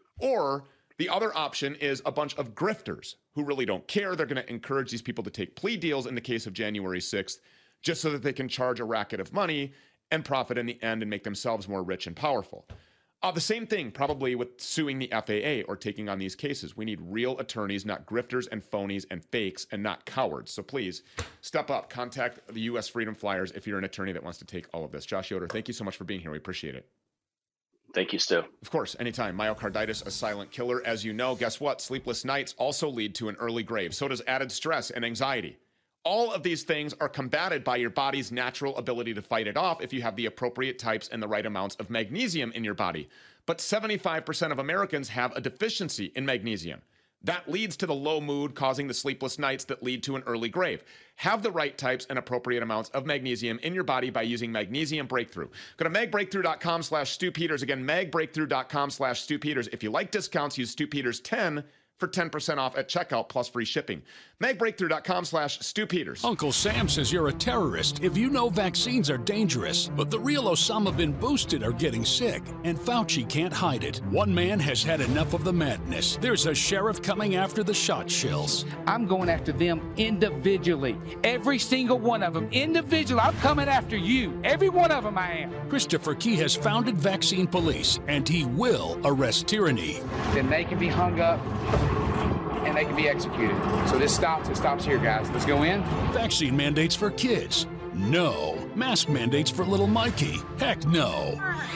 or the other option is a bunch of grifters who really don't care. They're going to encourage these people to take plea deals in the case of January sixth, just so that they can charge a racket of money and profit in the end and make themselves more rich and powerful. Uh, the same thing probably with suing the F A A or taking on these cases. We need real attorneys, not grifters and phonies and fakes, and not cowards. So please step up. Contact the U S Freedom Flyers if you're an attorney that wants to take all of this. Josh Yoder, thank you so much for being here. We appreciate it. Thank you, Stu. Of course, anytime. Myocarditis, a silent killer. As you know, guess what? Sleepless nights also lead to an early grave. So does added stress and anxiety. All of these things are combated by your body's natural ability to fight it off if you have the appropriate types and the right amounts of magnesium in your body. But seventy-five percent of Americans have a deficiency in magnesium. That leads to the low mood, causing the sleepless nights that lead to an early grave. Have the right types and appropriate amounts of magnesium in your body by using Magnesium Breakthrough. Go to magbreakthrough.com slash Stu Peters. Again, magbreakthrough.com slash Stu Peters. If you like discounts, use Stu Peters ten for ten percent off at checkout plus free shipping. magbreakthrough.com slash Stu Peters. Uncle Sam says you're a terrorist if you know vaccines are dangerous, but the real Osama bin boosted are getting sick, and Fauci can't hide it. One man has had enough of the madness. There's a sheriff coming after the shot shills. I'm going after them individually. Every single one of them individually. I'm coming after you. Every one of them I am. Christopher Key has founded Vaccine Police, and he will arrest tyranny. Then they can be hung up and they can be executed. So this stops. It stops here, guys. Let's go in. Vaccine mandates for kids? No. Mask mandates for little Mikey? Heck no.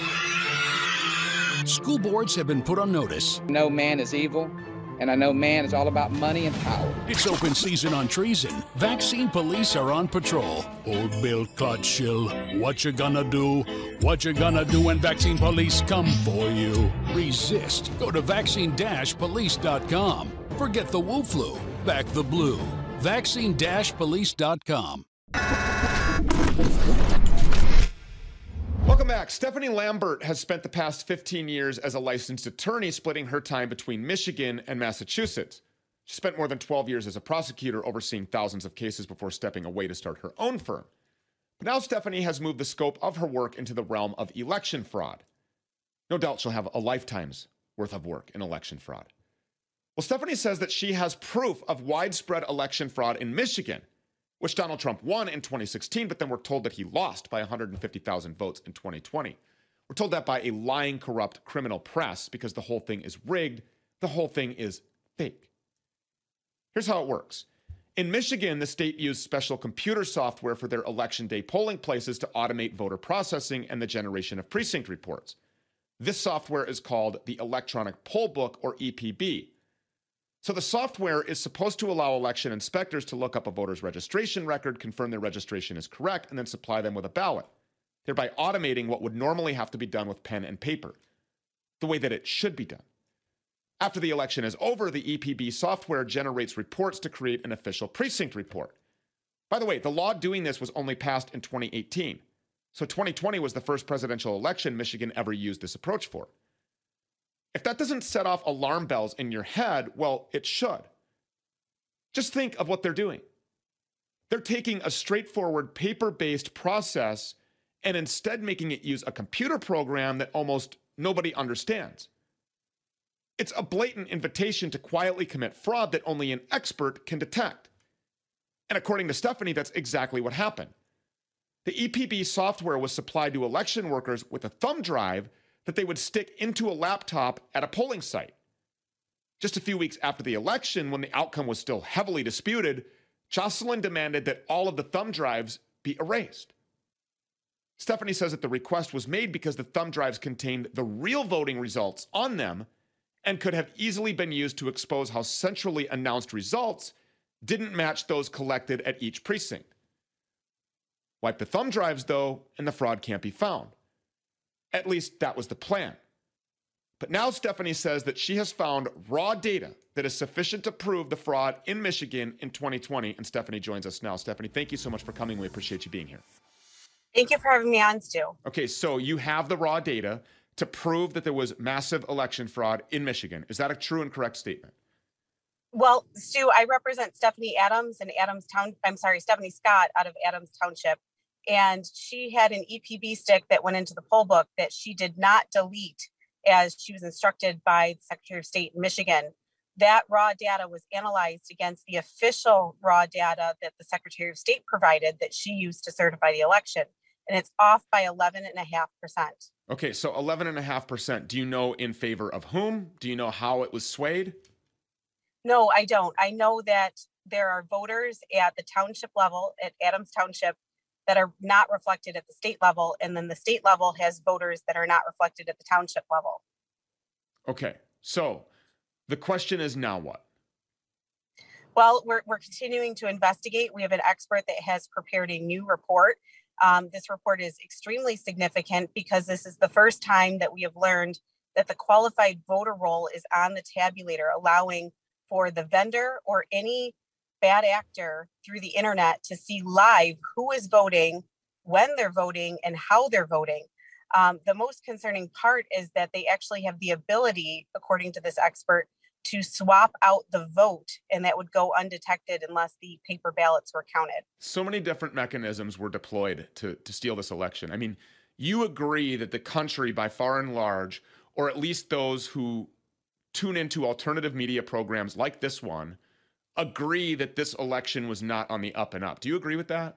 School boards have been put on notice. No man is evil, and I know man is all about money and power. It's open season on treason. Vaccine Police are on patrol. Old Bill Clutchill, what you gonna do? What you gonna do when Vaccine Police come for you? Resist. Go to vaccine dash police dot com. Forget the Wu flu. Back the blue. vaccine dash police dot com. Welcome back. Stephanie Lambert has spent the past fifteen years as a licensed attorney, splitting her time between Michigan and Massachusetts. She spent more than twelve years as a prosecutor, overseeing thousands of cases before stepping away to start her own firm. But now Stephanie has moved the scope of her work into the realm of election fraud. No doubt she'll have a lifetime's worth of work in election fraud. Well, Stephanie says that she has proof of widespread election fraud in Michigan, which Donald Trump won in twenty sixteen, but then we're told that he lost by one hundred fifty thousand votes in twenty twenty. We're told that by a lying, corrupt criminal press because the whole thing is rigged. The whole thing is fake. Here's how it works. In Michigan, the state used special computer software for their election day polling places to automate voter processing and the generation of precinct reports. This software is called the Electronic Poll Book, or E P B. So the software is supposed to allow election inspectors to look up a voter's registration record, confirm their registration is correct, and then supply them with a ballot, thereby automating what would normally have to be done with pen and paper, the way that it should be done. After the election is over, the E P B software generates reports to create an official precinct report. By the way, the law doing this was only passed in twenty eighteen, so twenty twenty was the first presidential election Michigan ever used this approach for. If that doesn't set off alarm bells in your head, well, it should. Just think of what they're doing. They're taking a straightforward paper-based process and instead making it use a computer program that almost nobody understands. It's a blatant invitation to quietly commit fraud that only an expert can detect. And according to Stephanie, that's exactly what happened. The E P B software was supplied to election workers with a thumb drive that they would stick into a laptop at a polling site. Just a few weeks after the election, when the outcome was still heavily disputed, Jocelyn demanded that all of the thumb drives be erased. Stephanie says that the request was made because the thumb drives contained the real voting results on them and could have easily been used to expose how centrally announced results didn't match those collected at each precinct. Wipe the thumb drives, though, and the fraud can't be found. At least that was the plan. But now Stephanie says that she has found raw data that is sufficient to prove the fraud in Michigan in twenty twenty. And Stephanie joins us now. Stephanie, thank you so much for coming. We appreciate you being here. Thank you for having me on, Stu. Okay, so you have the raw data to prove that there was massive election fraud in Michigan. Is that a true and correct statement? Well, Stu, I represent Stephanie Adams and Adams Town. I'm sorry, Stephanie Scott out of Adams Township. And she had an E P B stick that went into the poll book that she did not delete as she was instructed by the Secretary of State in Michigan. That raw data was analyzed against the official raw data that the Secretary of State provided that she used to certify the election. And it's off by eleven and a half percent. Okay, so eleven and a half percent. Do you know in favor of whom? Do you know how it was swayed? No, I don't. I know that there are voters at the township level at Adams Township that are not reflected at the state level. And then the state level has voters that are not reflected at the township level. Okay, so the question is now what? Well, we're, we're continuing to investigate. We have an expert that has prepared a new report. Um, this report is extremely significant because this is the first time that we have learned that the qualified voter roll is on the tabulator, allowing for the vendor or any bad actor through the internet to see live who is voting, when they're voting, and how they're voting. Um, the most concerning part is that they actually have the ability, according to this expert, to swap out the vote, and that would go undetected unless the paper ballots were counted. So many different mechanisms were deployed to, to steal this election. I mean, you agree that the country by far and large, or at least those who tune into alternative media programs like this one, agree that this election was not on the up and up. Do you agree with that?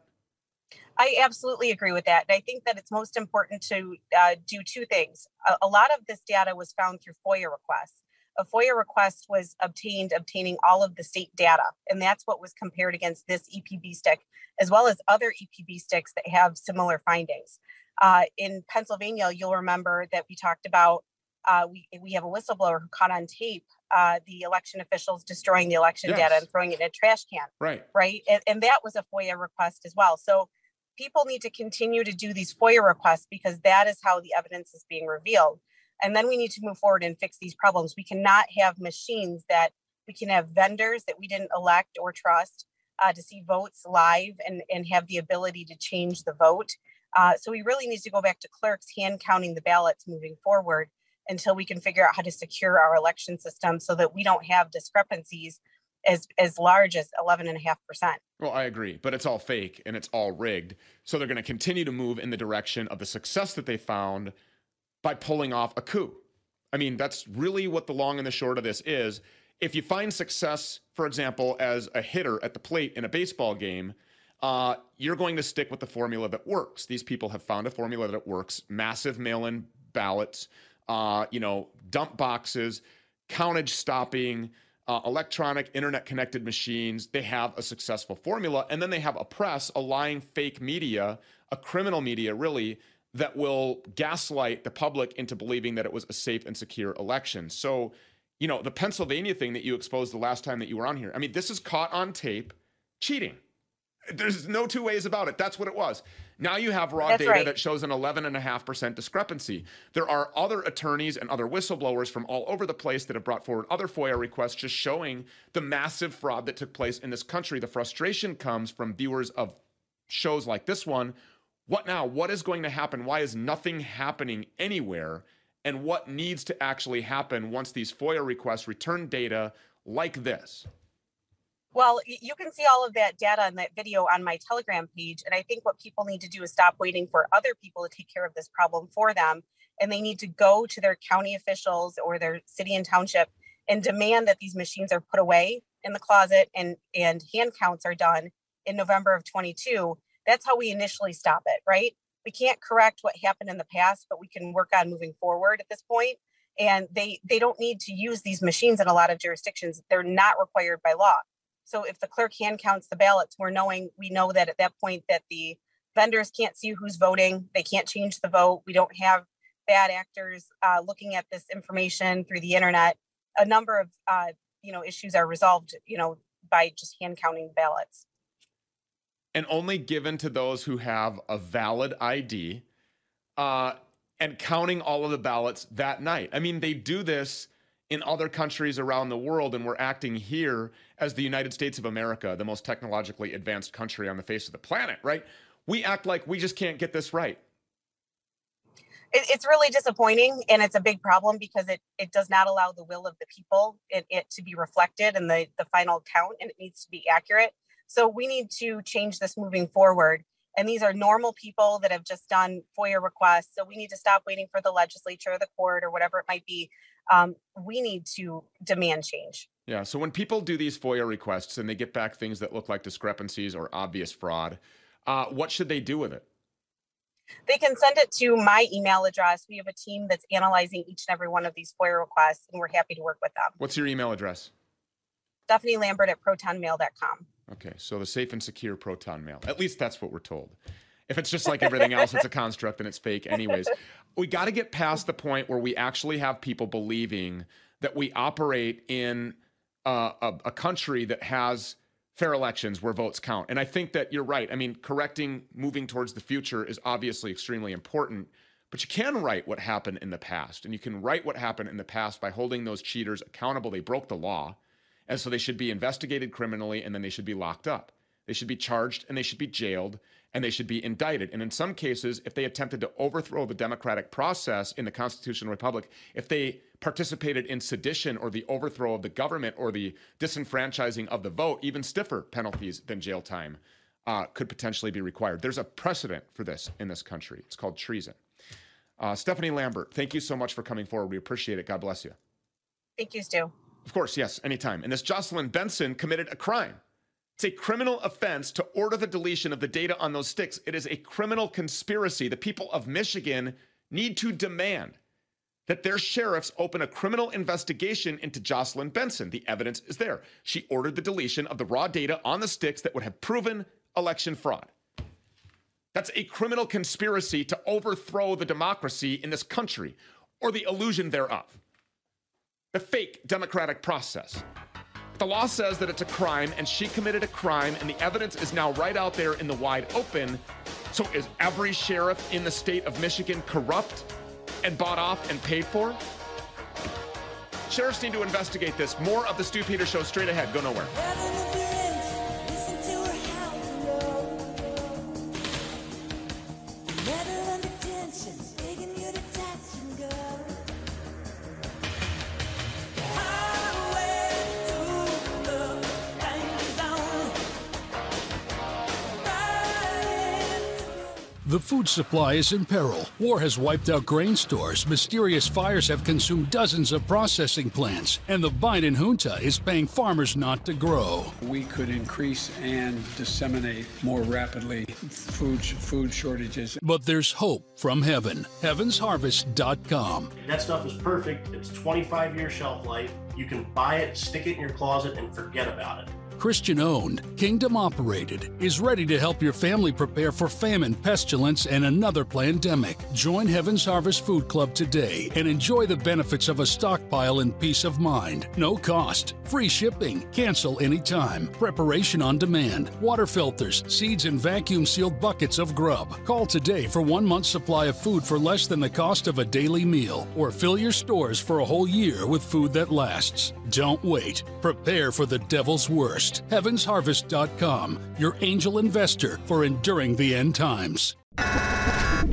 I absolutely agree with that. And I think that it's most important to uh, do two things. A, a lot of this data was found through FOIA requests. A FOIA request was obtained, obtaining all of the state data. And that's what was compared against this E P B stick, as well as other E P B sticks that have similar findings. Uh, in Pennsylvania, you'll remember that we talked about, uh, we, we have a whistleblower who caught on tape uh, the election officials destroying the election Yes. data and throwing it in a trash can. Right. Right. And, and that was a FOIA request as well. So people need to continue to do these FOIA requests because that is how the evidence is being revealed. And then we need to move forward and fix these problems. We cannot have machines that we can have vendors that we didn't elect or trust uh, to see votes live and, and have the ability to change the vote. Uh, so we really need to go back to clerks hand counting the ballots moving forward until we can figure out how to secure our election system so that we don't have discrepancies as as large as eleven and a half percent. Well, I agree, but it's all fake and it's all rigged. So they're going to continue to move in the direction of the success that they found by pulling off a coup. I mean, that's really what the long and the short of this is. If you find success, for example, as a hitter at the plate in a baseball game, uh, you're going to stick with the formula that works. These people have found a formula that works. Massive mail-in ballots, uh, you know, dump boxes, countage stopping, Uh, electronic internet-connected machines. They have a successful formula, and then they have a press, a lying fake media, a criminal media, really, that will gaslight the public into believing that it was a safe and secure election. So, you know, the Pennsylvania thing that you exposed the last time that you were on here, I mean, this is caught on tape cheating. There's no two ways about it. That's what it was. Now you have raw That's data right. that shows an eleven and a half percent discrepancy. There are other attorneys and other whistleblowers from all over the place that have brought forward other FOIA requests just showing the massive fraud that took place in this country. The frustration comes from viewers of shows like this one. What now? What is going to happen? Why is nothing happening anywhere? And what needs to actually happen once these FOIA requests return data like this? Well, y- you can see all of that data and that video on my Telegram page. And I think what people need to do is stop waiting for other people to take care of this problem for them. And they need to go to their county officials or their city and township and demand that these machines are put away in the closet and, and hand counts are done in November of twenty-two. That's how we initially stop it, right? We can't correct what happened in the past, but we can work on moving forward at this point. And they, they don't need to use these machines in a lot of jurisdictions. They're not required by law. So if the clerk hand counts the ballots, we're knowing, we know that at that point that the vendors can't see who's voting. They can't change the vote. We don't have bad actors uh, looking at this information through the internet. A number of, uh, you know, issues are resolved, you know, by just hand counting ballots. And only given to those who have a valid I D uh, and counting all of the ballots that night. I mean, they do this in other countries around the world, and we're acting here as the United States of America, the most technologically advanced country on the face of the planet, right? We act like we just can't get this right. It, it's really disappointing, and it's a big problem because it it does not allow the will of the people it, it to be reflected in the, the final count, and it needs to be accurate. So we need to change this moving forward. And these are normal people that have just done FOIA requests. So we need to stop waiting for the legislature or the court or whatever it might be. Um, we need to demand change. Yeah. So when people do these FOIA requests and they get back things that look like discrepancies or obvious fraud, uh, what should they do with it? They can send it to my email address. We have a team that's analyzing each and every one of these FOIA requests, and we're happy to work with them. What's your email address? Stephanie Lambert at proton mail dot com. Okay, so the safe and secure Proton Mail. At least that's what we're told. If it's just like everything else, it's a construct and it's fake anyways. We got to get past the point where we actually have people believing that we operate in uh, a, a country that has fair elections where votes count. And I think that you're right. I mean, correcting, moving towards the future is obviously extremely important, but you can write what happened in the past. And you can write what happened in the past by holding those cheaters accountable. They broke the law. And so they should be investigated criminally, and then they should be locked up. They should be charged, and they should be jailed, and they should be indicted. And in some cases, if they attempted to overthrow the democratic process in the constitutional republic, if they participated in sedition or the overthrow of the government or the disenfranchising of the vote, even stiffer penalties than jail time uh, could potentially be required. There's a precedent for this in this country. It's called treason. Uh, Stephanie Lambert, thank you so much for coming forward. We appreciate it. God bless you. Thank you, Stu. Of course, yes, anytime. And this Jocelyn Benson committed a crime. It's a criminal offense to order the deletion of the data on those sticks. It is a criminal conspiracy. The people of Michigan need to demand that their sheriffs open a criminal investigation into Jocelyn Benson. The evidence is there. She ordered the deletion of the raw data on the sticks that would have proven election fraud. That's a criminal conspiracy to overthrow the democracy in this country, or the illusion thereof. The fake democratic process. The law says that it's a crime, and she committed a crime, and the evidence is now right out there in the wide open. So is every sheriff in the state of Michigan corrupt and bought off and paid for? Sheriffs need to investigate this. More of the Stu Peters Show straight ahead. Go nowhere. The food supply is in peril. War has wiped out grain stores, mysterious fires have consumed dozens of processing plants, and the Biden junta is paying farmers not to grow. We could increase and disseminate more rapidly food, food shortages. But there's hope from heaven. heavens harvest dot com. That stuff is perfect. It's twenty-five year shelf life. You can buy it, stick it in your closet, and forget about it. Christian owned, kingdom operated, is ready to help your family prepare for famine, pestilence, and another pandemic. Join Heaven's Harvest Food Club today and enjoy the benefits of a stockpile and peace of mind. No cost, free shipping, cancel anytime, preparation on demand, water filters, seeds, and vacuum sealed buckets of grub. Call today for one month's supply of food for less than the cost of a daily meal, or fill your stores for a whole year with food that lasts. Don't wait. Prepare for the devil's worst. heavens harvest dot com, your angel investor for enduring the end times. I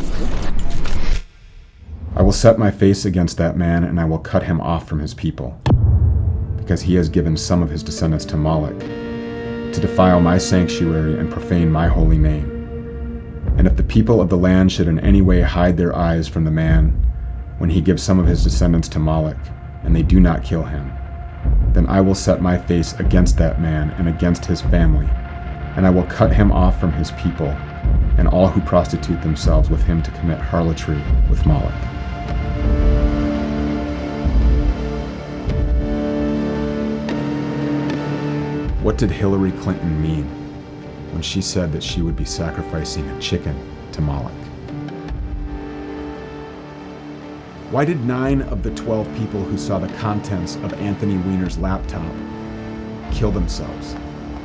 will set my face against that man, and I will cut him off from his people, because he has given some of his descendants to Moloch, to defile my sanctuary and profane my holy name. And if the people of the land should in any way hide their eyes from the man, when he gives some of his descendants to Moloch, and they do not kill him, then I will set my face against that man and against his family, and I will cut him off from his people, and all who prostitute themselves with him to commit harlotry with Moloch. What did Hillary Clinton mean when she said that she would be sacrificing a chicken to Moloch? Why did nine of the twelve people who saw the contents of Anthony Weiner's laptop kill themselves?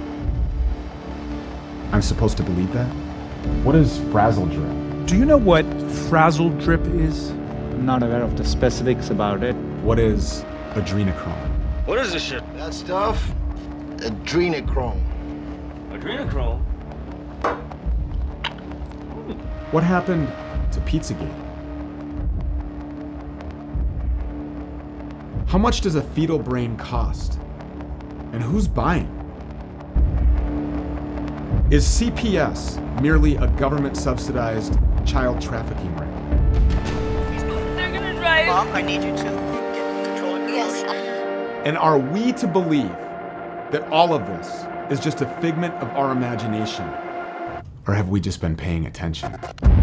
I'm supposed to believe that? What is frazzle drip? Do you know what frazzle drip is? I'm not aware of the specifics about it. What is adrenochrome? What is this shit? That stuff? Adrenochrome. Adrenochrome? What happened to Pizzagate? How much does a fetal brain cost? And who's buying? Is C P S merely a government-subsidized child trafficking ring? They're gonna drive. Mom, I need you to get control of your yes. emotions. And are we to believe that all of this is just a figment of our imagination? Or have we just been paying attention?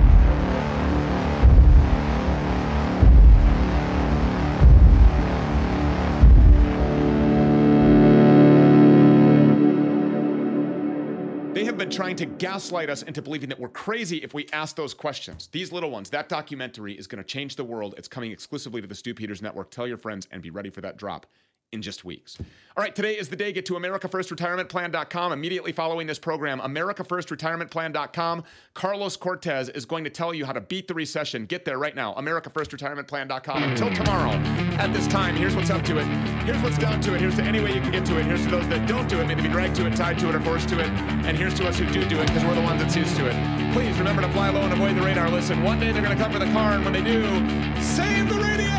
Been trying to gaslight us into believing that we're crazy if we ask those questions. These little ones, that documentary is going to change the world. It's coming exclusively to the Stu Peters Network. Tell your friends and be ready for that drop in just weeks. All right, today is the day. Get to America First Retirement Plan dot com immediately following this program. America First Retirement Plan dot com. Carlos Cortez is going to tell you how to beat the recession. Get there right now. America First Retirement Plan dot com. Until tomorrow, at this time, here's what's up to it. Here's what's down to it. Here's to any way you can get to it. Here's to those that don't do it, maybe be dragged to it, tied to it, or forced to it. And here's to us who do do it, because we're the ones that sees to it. Please remember to fly low and avoid the radar. Listen, one day they're going to come for the car, and when they do, save the radio!